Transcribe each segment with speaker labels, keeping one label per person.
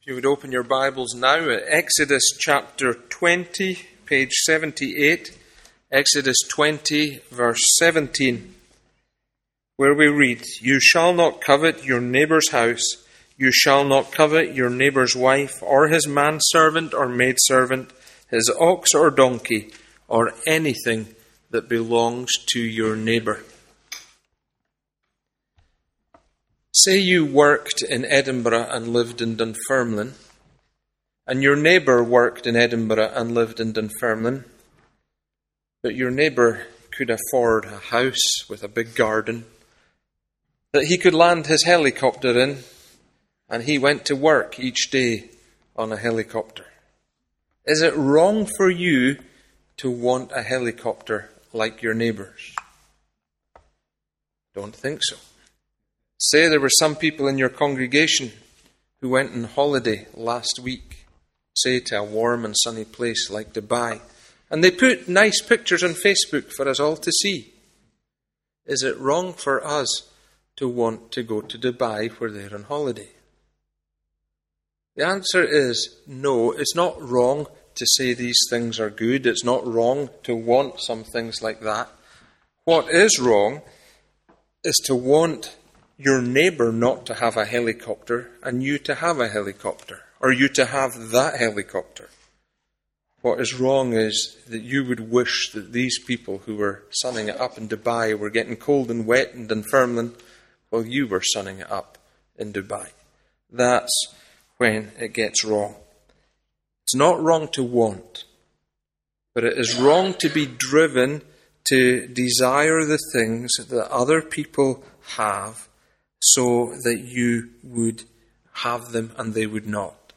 Speaker 1: If you would open your Bibles now at Exodus chapter 20, page 78, Exodus 20, verse 17, where we read, "You shall not covet your neighbour's house, you shall not covet your neighbour's wife, or his manservant or maidservant, his ox or donkey, or anything that belongs to your neighbour." Say you worked in Edinburgh and lived in Dunfermline, and your neighbour worked in Edinburgh and lived in Dunfermline, but your neighbour could afford a house with a big garden that he could land his helicopter in, and he went to work each day on a helicopter. Is it wrong for you to want a helicopter like your neighbour's? Don't think so. Say there were some people in your congregation who went on holiday last week, say to a warm and sunny place like Dubai, and they put nice pictures on Facebook for us all to see. Is it wrong for us to want to go to Dubai where they're on holiday? The answer is no. It's not wrong to say these things are good. It's not wrong to want some things like that. What is wrong is to want your neighbour not to have a helicopter and you to have a helicopter, or you to have that helicopter. What is wrong is that you would wish that these people who were sunning it up in Dubai were getting cold and wet in Dunfermline while you were sunning it up in Dubai. That's when it gets wrong. It's not wrong to want, but it is wrong to be driven to desire the things that other people have so that you would have them and they would not.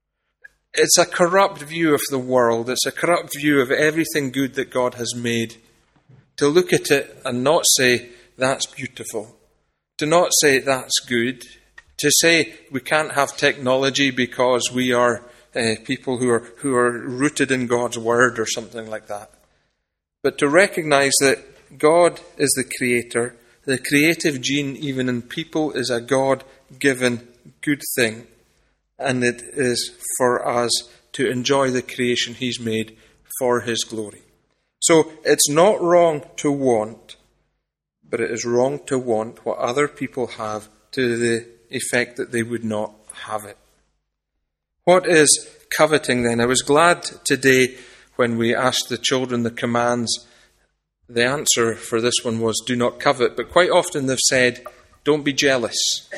Speaker 1: It's a corrupt view of the world. It's a corrupt view of everything good that God has made. To look at it and not say, that's beautiful. To not say, that's good. To say, we can't have technology because we are people who are rooted in God's word or something like that. But to recognize that God is the creator. The creative gene, even in people, is a God-given good thing. And it is for us to enjoy the creation He's made for His glory. So it's not wrong to want, but it is wrong to want what other people have to the effect that they would not have it. What is coveting then? I was glad today when we asked the children the commands. The answer for this one was, do not covet. But quite often they've said, don't be jealous.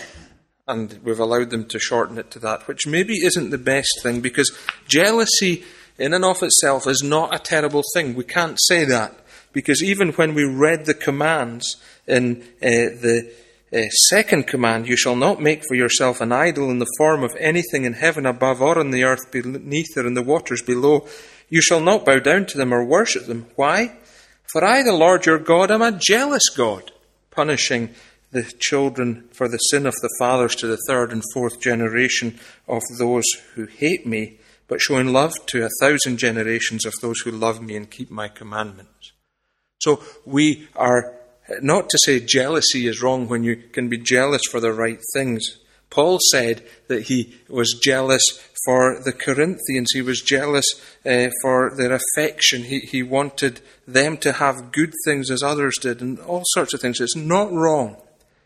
Speaker 1: And we've allowed them to shorten it to that, which maybe isn't the best thing, because jealousy in and of itself is not a terrible thing. We can't say that, because even when we read the commands in the second command, you shall not make for yourself an idol in the form of anything in heaven above or on the earth beneath or in the waters below. You shall not bow down to them or worship them. Why? For I, the Lord your God, am a jealous God, punishing the children for the sin of the fathers to the third and fourth generation of those who hate me, but showing love to 1,000 generations of those who love me and keep my commandments. So we are not to say jealousy is wrong when you can be jealous for the right things. Paul said that he was jealous for the Corinthians. He was jealous for their affection. He wanted them to have good things as others did, and all sorts of things. It's not wrong.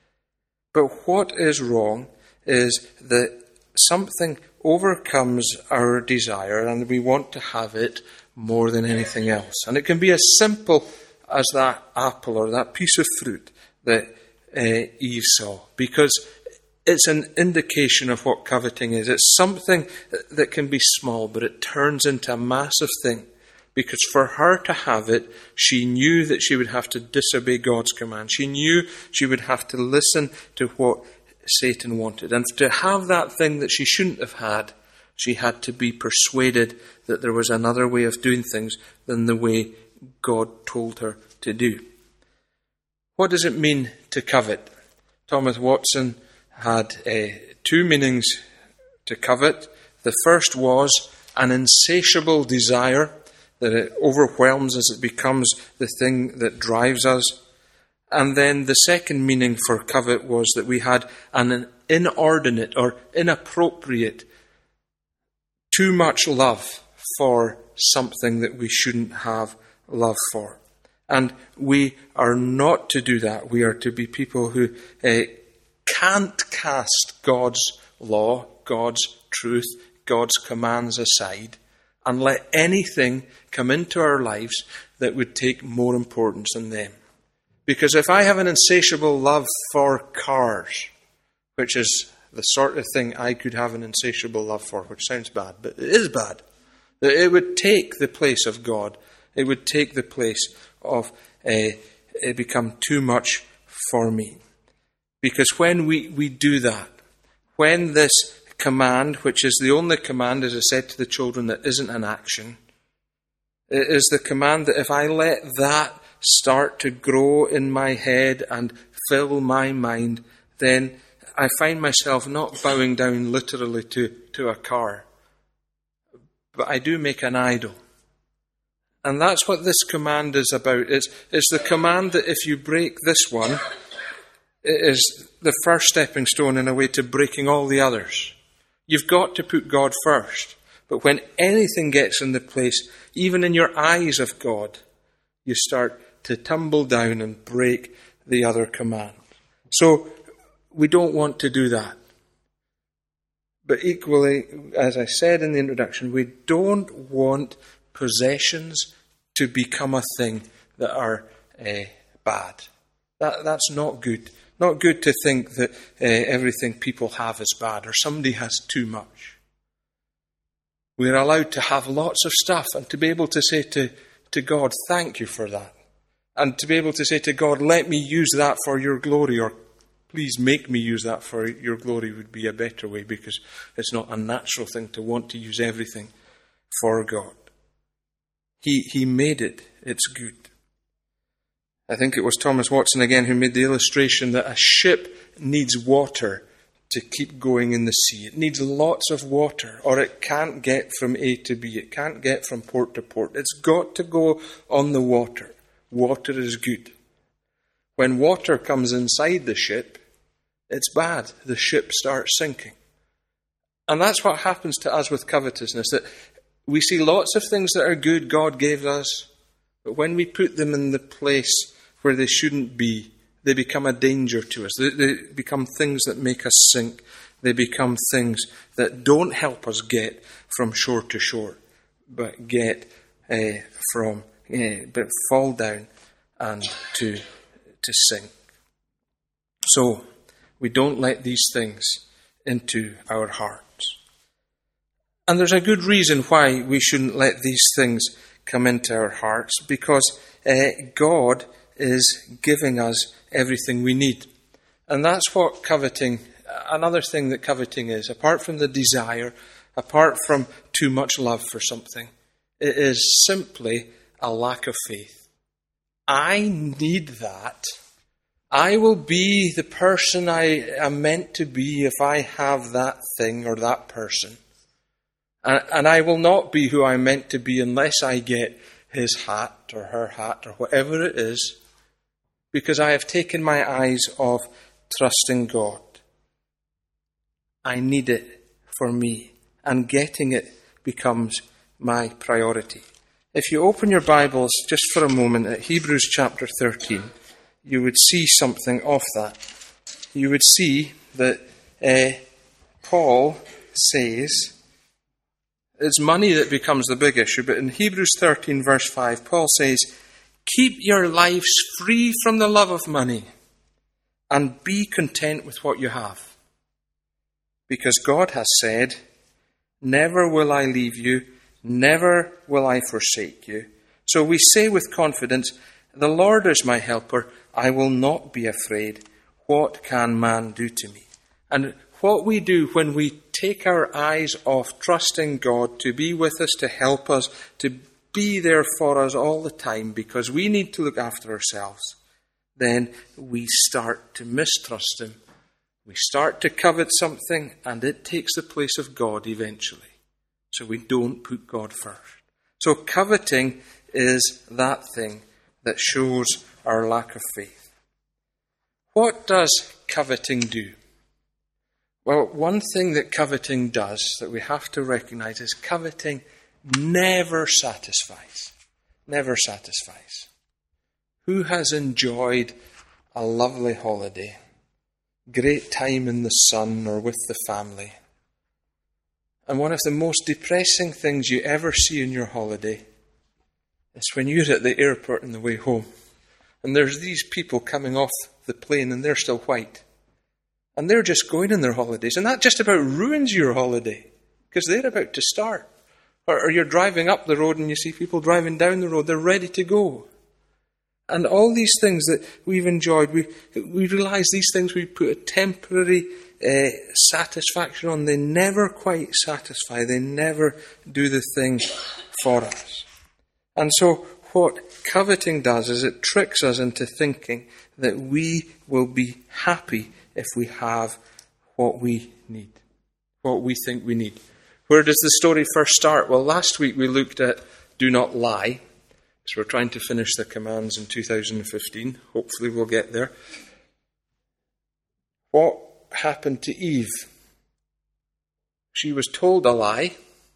Speaker 1: But what is wrong is that something overcomes our desire and we want to have it more than anything else. And it can be as simple as that apple or that piece of fruit that Eve saw, because it's an indication of what coveting is. It's something that can be small, but it turns into a massive thing. Because for her to have it, she knew that she would have to disobey God's command. She knew she would have to listen to what Satan wanted. And to have that thing that she shouldn't have had, she had to be persuaded that there was another way of doing things than the way God told her to do. What does it mean to covet? Thomas Watson had two meanings to covet. The first was an insatiable desire, that it overwhelms us, it becomes the thing that drives us. And then the second meaning for covet was that we had an inordinate or inappropriate too much love for something that we shouldn't have love for. And we are not to do that. We are to be people who can't cast God's law, God's truth, God's commands aside and let anything come into our lives that would take more importance than them. Because if I have an insatiable love for cars, which is the sort of thing I could have an insatiable love for, which sounds bad, but it is bad, that it would take the place of God. It would take the place of it become too much for me. Because when we do that, when this command, which is the only command, as I said to the children, that isn't an action, it is the command that if I let that start to grow in my head and fill my mind, then I find myself not bowing down literally to a car, but I do make an idol. And that's what this command is about. It's the command that if you break this one, it is the first stepping stone in a way to breaking all the others. You've got to put God first. But when anything gets in the place, even in your eyes of God, you start to tumble down and break the other command. So we don't want to do that. But equally, as I said in the introduction, we don't want possessions to become a thing that are bad. That's not good. Not good to think that everything people have is bad or somebody has too much. We're allowed to have lots of stuff and to be able to say to God, thank you for that. And to be able to say to God, let me use that for your glory, or please make me use that for your glory would be a better way, because it's not a natural thing to want to use everything for God. He made it. It's good. I think it was Thomas Watson again who made the illustration that a ship needs water to keep going in the sea. It needs lots of water, or it can't get from A to B. It can't get from port to port. It's got to go on the water. Water is good. When water comes inside the ship, it's bad. The ship starts sinking. And that's what happens to us with covetousness, that we see lots of things that are good God gave us, but when we put them in the place where they shouldn't be, they become a danger to us. They become things that make us sink. They become things that don't help us get from shore to shore, but but fall down and to sink. So we don't let these things into our hearts. And there's a good reason why we shouldn't let these things come into our hearts, because God is giving us everything we need. And that's what coveting, another thing that coveting is, apart from the desire, apart from too much love for something, it is simply a lack of faith. I need that. I will be the person I am meant to be if I have that thing or that person. And I will not be who I'm meant to be unless I get his hat or her hat or whatever it is, because I have taken my eyes off trusting God. I need it for me, and getting it becomes my priority. If you open your Bibles just for a moment at Hebrews chapter 13, you would see something of that. You would see that Paul says, it's money that becomes the big issue, but in Hebrews 13 verse 5, Paul says, keep your lives free from the love of money and be content with what you have. Because God has said, never will I leave you, never will I forsake you. So we say with confidence, the Lord is my helper, I will not be afraid. What can man do to me? And what we do when we take our eyes off trusting God to be with us, to help us, to be there for us all the time, because we need to look after ourselves, then we start to mistrust him. We start to covet something, and it takes the place of God eventually. So we don't put God first. So coveting is that thing that shows our lack of faith. What does coveting do? Well, one thing that coveting does that we have to recognize is coveting never satisfies. Never satisfies. Who has enjoyed a lovely holiday, great time in the sun or with the family? And one of the most depressing things you ever see in your holiday is when you're at the airport on the way home and there's these people coming off the plane and they're still white. And they're just going on their holidays. And that just about ruins your holiday because they're about to start. Or you're driving up the road and you see people driving down the road. They're ready to go. And all these things that we've enjoyed, we realize these things we put a temporary satisfaction on. They never quite satisfy. They never do the thing for us. And so what coveting does is it tricks us into thinking that we will be happy if we have what we need, what we think we need. Where does the story first start? Well, last week we looked at do not lie. So we're trying to finish the commands in 2015. Hopefully we'll get there. What happened to Eve? She was told a lie.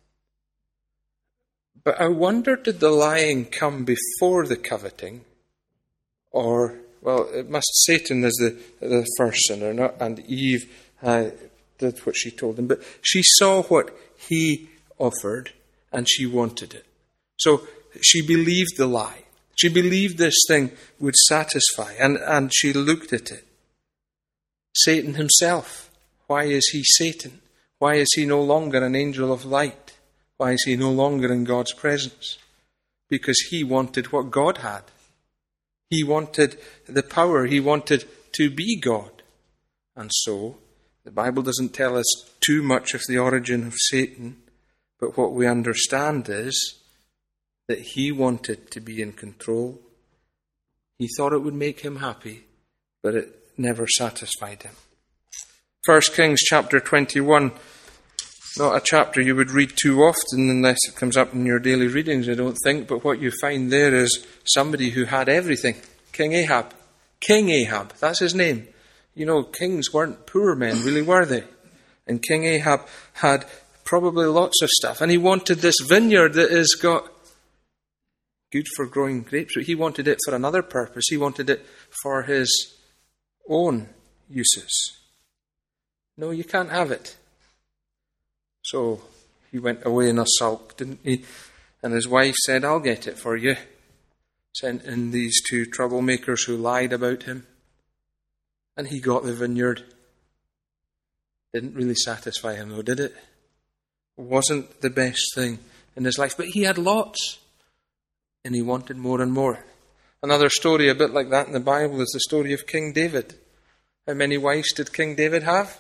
Speaker 1: But I wonder, did the lying come before the coveting? Or, well, it must Satan is the first sinner, not, and Eve did what she told him. But she saw what he offered, and she wanted it. So she believed the lie. She believed this thing would satisfy, and she looked at it. Satan himself. Why is he Satan? Why is he no longer an angel of light? Why is he no longer in God's presence? Because he wanted what God had. He wanted the power. He wanted to be God. And so, the Bible doesn't tell us too much of the origin of Satan, but what we understand is that he wanted to be in control. He thought it would make him happy, but it never satisfied him. 1 Kings chapter 21, not a chapter you would read too often unless it comes up in your daily readings, I don't think, but what you find there is somebody who had everything. King Ahab. King Ahab, that's his name. You know, kings weren't poor men, really, were they? And King Ahab had probably lots of stuff, and he wanted this vineyard that has got good for growing grapes, but he wanted it for another purpose. He wanted it for his own uses. No, you can't have it. So he went away in a sulk, didn't he? And his wife said, I'll get it for you. Sent in these two troublemakers who lied about him. And he got the vineyard. Didn't really satisfy him though, did it? Wasn't the best thing in his life. But he had lots. And he wanted more and more. Another story a bit like that in the Bible is the story of King David. How many wives did King David have?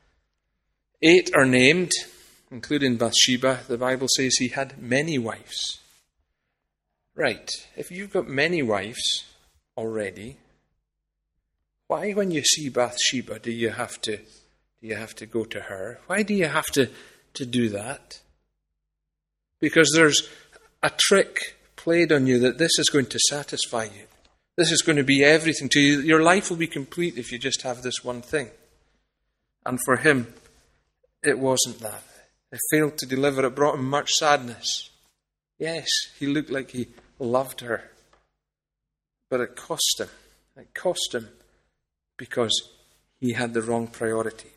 Speaker 1: 8 are named, including Bathsheba. The Bible says he had many wives. Right, if you've got many wives already, why when you see Bathsheba do you have to go to her? Why do you have to do that? Because there's a trick played on you that this is going to satisfy you. This is going to be everything to you. Your life will be complete if you just have this one thing. And for him, it wasn't that. It failed to deliver. It brought him much sadness. Yes, he looked like he loved her. But it cost him. It cost him because he had the wrong priority.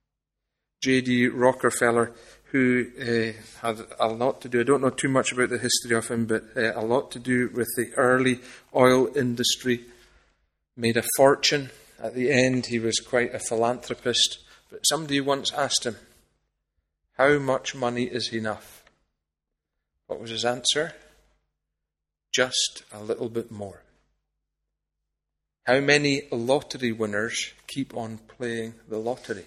Speaker 1: J.D. Rockefeller, who had a lot to do, I don't know too much about the history of him, but a lot to do with the early oil industry, made a fortune. At the end, he was quite a philanthropist. But somebody once asked him, how much money is enough? What was his answer? Just a little bit more. How many lottery winners keep on playing the lottery?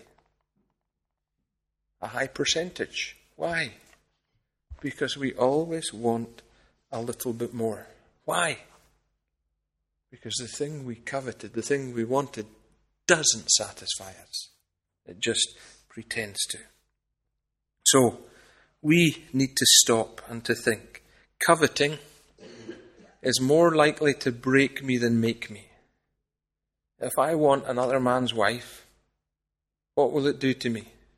Speaker 1: A high percentage. Why? Because we always want a little bit more. Why? Because the thing we coveted, the thing we wanted, doesn't satisfy us. It just pretends to. So, we need to stop and to think. Coveting is more likely to break me than make me. If I want another man's wife, what will it do to me?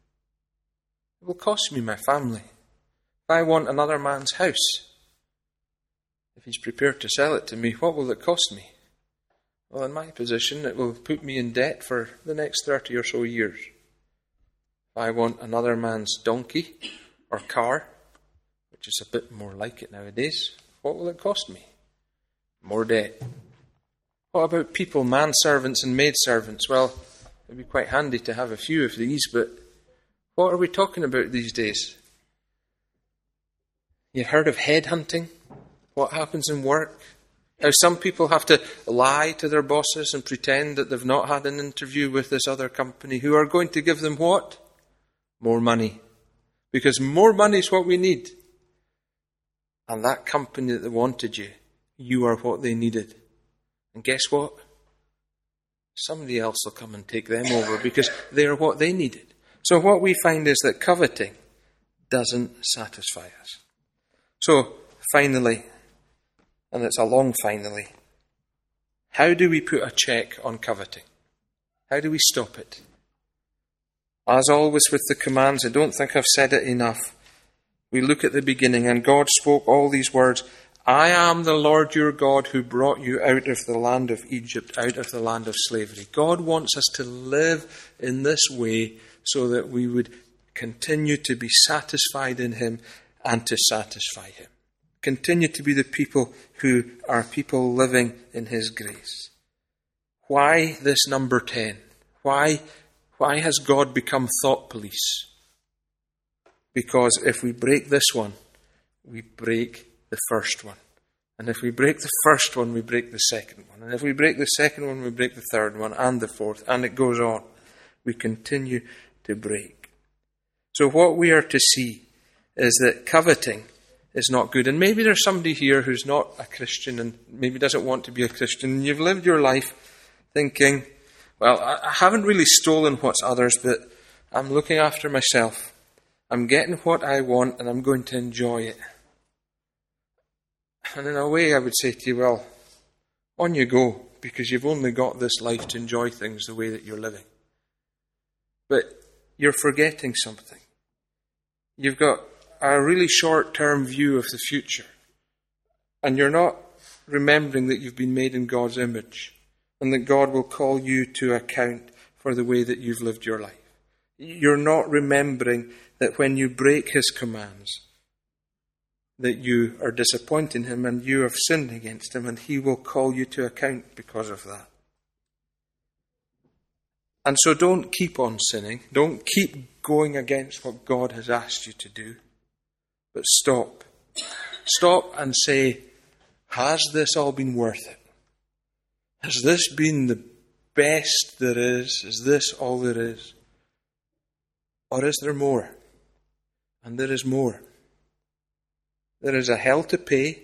Speaker 1: It will cost me my family. If I want another man's house, if he's prepared to sell it to me, what will it cost me? Well, in my position, it will put me in debt for the next 30 or so years. If I want another man's donkey or car, which is a bit more like it nowadays, what will it cost me? More debt. What about people, manservants and maidservants? Well, it would be quite handy to have a few of these, but what are we talking about these days? You've heard of headhunting? What happens in work? How some people have to lie to their bosses and pretend that they've not had an interview with this other company who are going to give them what? More money. Because more money is what we need. And that company that wanted you, you are what they needed. And guess what? Somebody else will come and take them over because they are what they needed. So what we find is that coveting doesn't satisfy us. So, finally, and it's a long finally, how do we put a check on coveting? How do we stop it? As always with the commands, I don't think I've said it enough. We look at the beginning, and God spoke all these words, I am the Lord your God who brought you out of the land of Egypt, out of the land of slavery. God wants us to live in this way so that we would continue to be satisfied in Him and to satisfy Him. Continue to be the people who are people living in His grace. Why this number 10? Why has God become thought police? Because if we break this one, we break the first one. And if we break the first one, we break the second one. And if we break the second one, we break the third one and the fourth. And it goes on. We continue to break. So what we are to see is that coveting is not good. And maybe there's somebody here who's not a Christian and maybe doesn't want to be a Christian. And you've lived your life thinking, well, I haven't really stolen what's others, but I'm looking after myself. I'm getting what I want and I'm going to enjoy it. And in a way I would say to you, well, on you go, because you've only got this life to enjoy things the way that you're living. But you're forgetting something. You've got a really short-term view of the future. And you're not remembering that you've been made in God's image and that God will call you to account for the way that you've lived your life. You're not remembering that when you break His commands, that you are disappointing Him and you have sinned against Him and He will call you to account because of that. And so don't keep on sinning. Don't keep going against what God has asked you to do. But stop. Stop and say, has this all been worth it? Has this been the best there is? Is this all there is? Or is there more? And there is more. There is a hell to pay.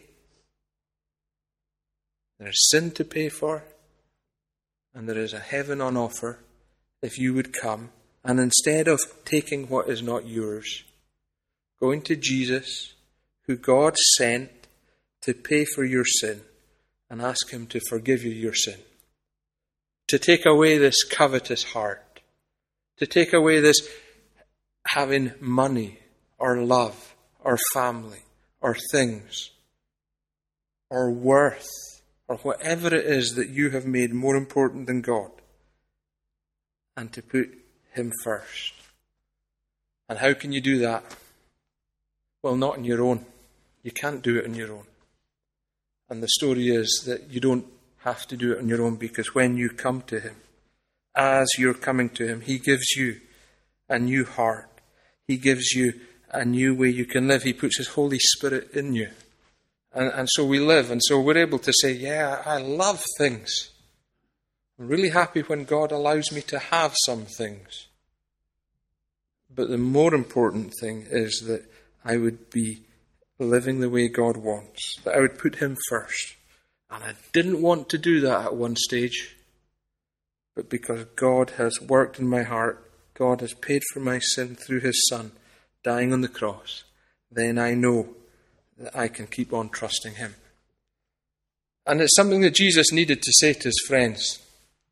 Speaker 1: There is sin to pay for. And there is a heaven on offer if you would come. And instead of taking what is not yours, going to Jesus, who God sent to pay for your sin, and ask Him to forgive you your sin. To take away this covetous heart. To take away this having money or love or family or things, or worth, or whatever it is that you have made more important than God, and to put Him first. And how can you do that? Well, not on your own. You can't do it on your own. And the story is that you don't have to do it on your own, because when you come to Him, as you're coming to Him, He gives you a new heart. He gives you a new way you can live. He puts His Holy Spirit in you. And so we live. And so we're able to say, yeah, I love things. I'm really happy when God allows me to have some things. But the more important thing is that I would be living the way God wants. That I would put Him first. And I didn't want to do that at one stage. But because God has worked in my heart, God has paid for my sin through His Son, dying on the cross, then I know that I can keep on trusting Him. And it's something that Jesus needed to say to His friends.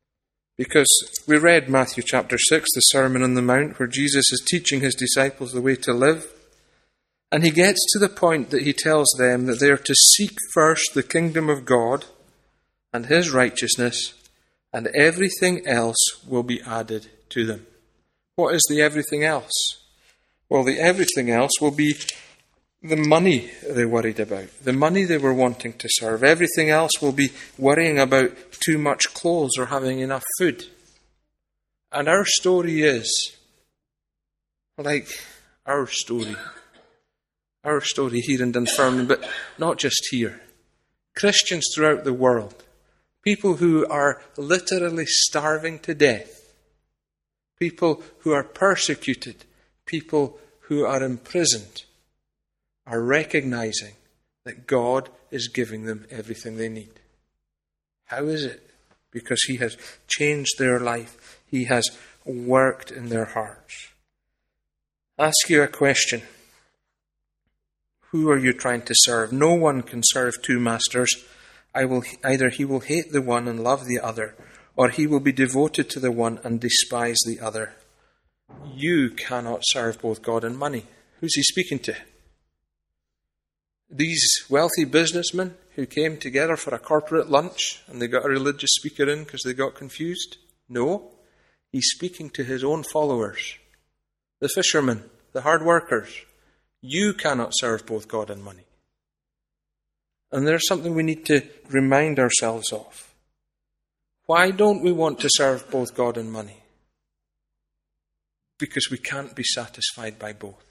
Speaker 1: Because we read Matthew chapter 6, the Sermon on the Mount, where Jesus is teaching his disciples the way to live. And he gets to the point that he tells them that they are to seek first the kingdom of God and his righteousness, and everything else will be added to them. What is the everything else? Well, the everything else will be the money they worried about, the money they were wanting to serve. Everything else will be worrying about too much clothes or having enough food. And our story is like our story here in Dunfermline, but not just here. Christians throughout the world, people who are literally starving to death, people who are persecuted, people who are imprisoned, are recognizing that God is giving them everything they need. How is it? Because he has changed their life. He has worked in their hearts. Ask you a question. Who are you trying to serve? No one can serve two masters. Either he will hate the one and love the other, or he will be devoted to the one and despise the other. You cannot serve both God and money. Who's he speaking to? These wealthy businessmen who came together for a corporate lunch and they got a religious speaker in because they got confused? No. He's speaking to his own followers, the fishermen, the hard workers. You cannot serve both God and money. And there's something we need to remind ourselves of. Why don't we want to serve both God and money? Because we can't be satisfied by both.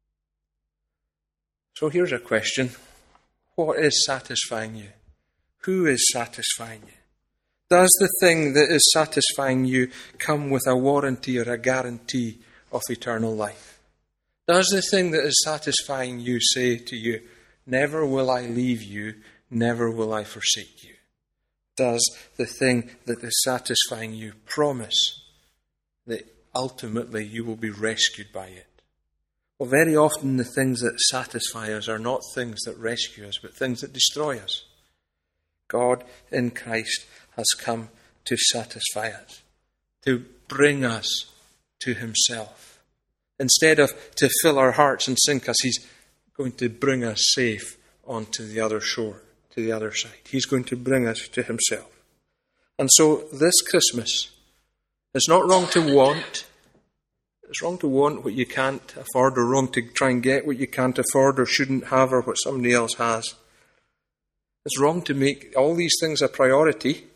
Speaker 1: So here's a question. What is satisfying you? Who is satisfying you? Does the thing that is satisfying you come with a warranty or a guarantee of eternal life? Does the thing that is satisfying you say to you, never will I leave you, never will I forsake you? Does the thing that is satisfying you promise that ultimately you will be rescued by it? Well, very often the things that satisfy us are not things that rescue us, but things that destroy us. God in Christ has come to satisfy us, to bring us to himself. Instead of to fill our hearts and sink us, he's going to bring us safe onto the other shore, to the other side. He's going to bring us to himself. And so this Christmas, it's not wrong to want. It's wrong to want what you can't afford, or wrong to try and get what you can't afford or shouldn't have, or what somebody else has. It's wrong to make all these things a priority,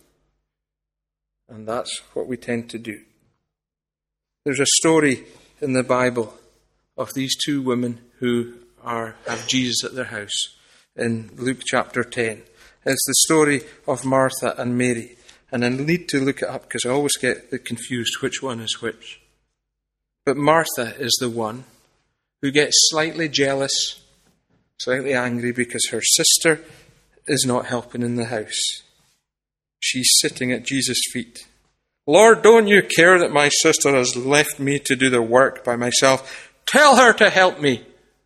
Speaker 1: and that's what we tend to do. There's a story in the Bible of these two women who have Jesus at their house in Luke chapter 10. It's the story of Martha and Mary, and I need to look it up because I always get confused which one is which. But Martha is the one who gets slightly jealous, slightly angry because her sister is not helping in the house. She's sitting at Jesus' feet. Lord, don't you care that my sister has left me to do the work by myself? Tell her to help me.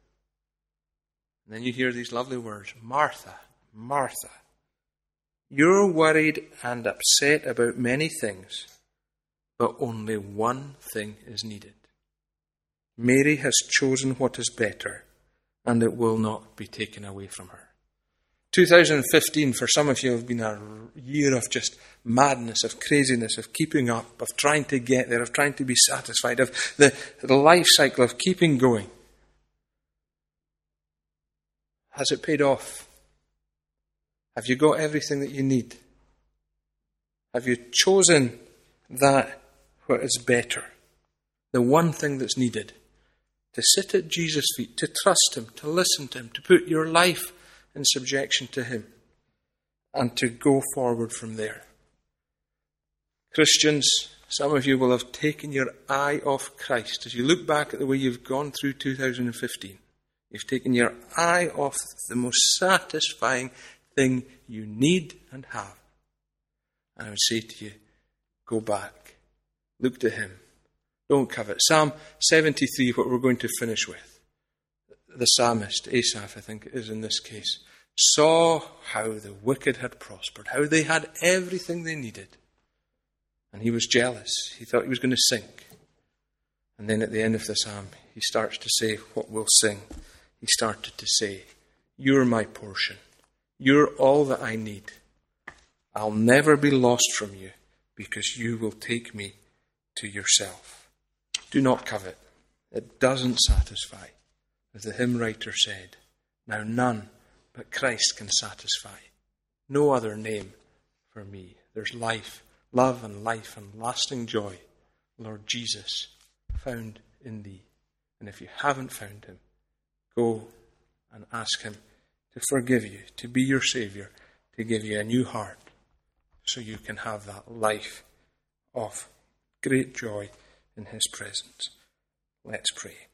Speaker 1: And then you hear these lovely words, Martha, Martha, you're worried and upset about many things, but only one thing is needed. Mary has chosen what is better, and it will not be taken away from her. 2015, for some of you, have been a year of just madness, of craziness, of keeping up, of trying to get there, of trying to be satisfied, of the life cycle of keeping going. Has it paid off? Have you got everything that you need? Have you chosen that what is better? The one thing that's needed. To sit at Jesus' feet, to trust him, to listen to him, to put your life in subjection to him, and to go forward from there. Christians, some of you will have taken your eye off Christ. As you look back at the way you've gone through 2015, you've taken your eye off the most satisfying thing you need and have. And I would say to you, go back. Look to him. Don't covet. Psalm 73, what we're going to finish with. The psalmist, Asaph, I think it is in this case, saw how the wicked had prospered, how they had everything they needed. And he was jealous. He thought he was going to sink. And then at the end of the psalm, he starts to say what we'll sing. He started to say, you're my portion. You're all that I need. I'll never be lost from you because you will take me to yourself. Do not covet. It doesn't satisfy. As the hymn writer said, now none but Christ can satisfy. No other name for me. There's life, love and life and lasting joy, Lord Jesus, found in thee. And if you haven't found him, go and ask him to forgive you, to be your Saviour, to give you a new heart, so you can have that life of great joy in his presence. Let's pray.